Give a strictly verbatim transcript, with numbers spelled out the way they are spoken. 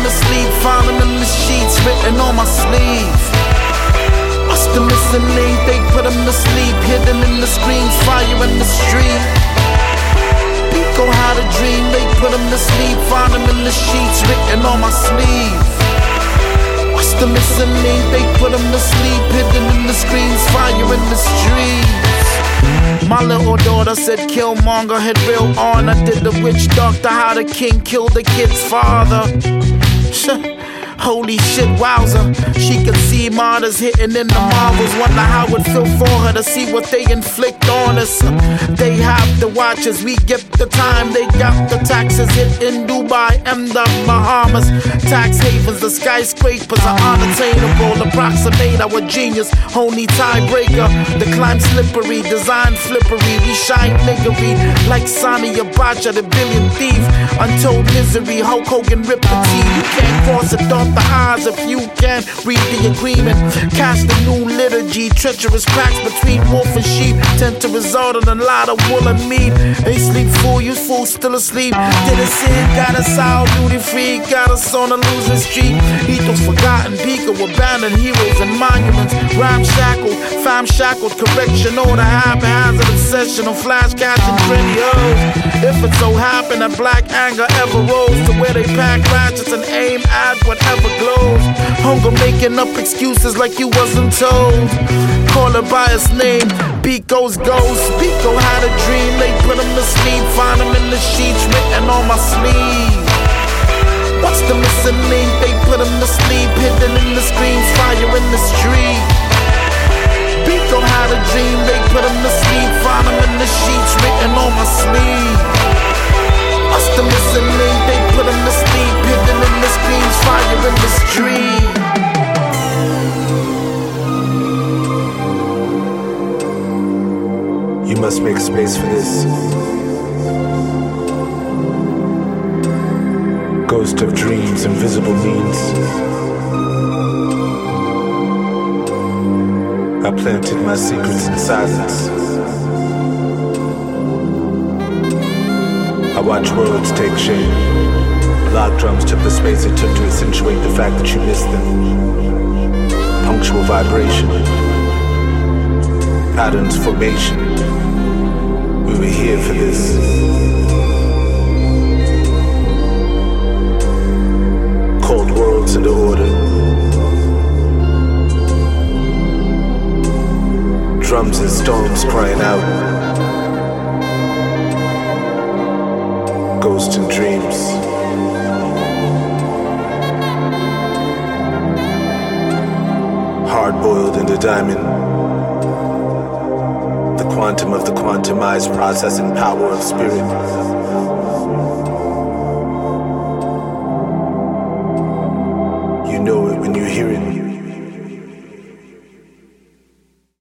to sleep, find them in the sheets, written on my sleeve. What's the missing link? They put them to sleep, hidden in the screens, fire in the street. Pico had a dream, they put them to sleep, find them in the sheets, written on my sleeve. What's the missing link? They put them to sleep, hidden in the screens, fire in the streets. My little daughter said Killmonger had real honor. Did the witch doctor how the king killed the kid's father. Holy shit, wowzer. She could see martyrs hitting in the marbles. Wonder how it feel for her to see what they inflict on us. They have the watches, we get the time. They got the taxes hit in Dubai and the Bahamas. Tax havens, the skyscrapers are unattainable. Approximate our genius, only tiebreaker. The climb slippery, design flippery. We shine niggery like Sonny Abacha, the billion thief. Untold misery, Hulk Hogan ripped the teeth. You can't cross it off the eyes if you can read the agreement. Cast the new liturgy, treacherous cracks between wolf and sheep tend to result in a lot of wool and meat. They sleep full, you fool still asleep. Did a sin, got us out duty free, got us on a losing streak. Ethos forgotten, Pico abandoned heroes and monuments. Rhyme shackled, fam shackled, correction order haphazard obsession on flash catching trendy hoes. If it so happened that black anger ever rose to where they pack ratchets and aim at whatever glows. Hunger making up excuses like you wasn't told. Call her by his name, Pico's ghost. Pico had a dream, they put him to sleep, find him in the sheets, written on my sleeve. What's the missing link? They put him to sleep, hidden in the screens, fire in the street. Pico had a dream, they put him to sleep, find him in the sheets, written on my sleeve. What's the missing link? They put him to sleep, hidden in the screens, fire in the street. You must make space for this. Ghost of dreams, invisible means. I planted my secrets in silence. I watch worlds take shape. Loud drums took the space it took to accentuate the fact that you missed them. Punctual vibration. Patterns formation. We were here for this. Called worlds into order. Drums and storms crying out. Ghosts and dreams. Hard-boiled into diamond. The quantum of the quantumized processing power of spirit. You know it when you hear it.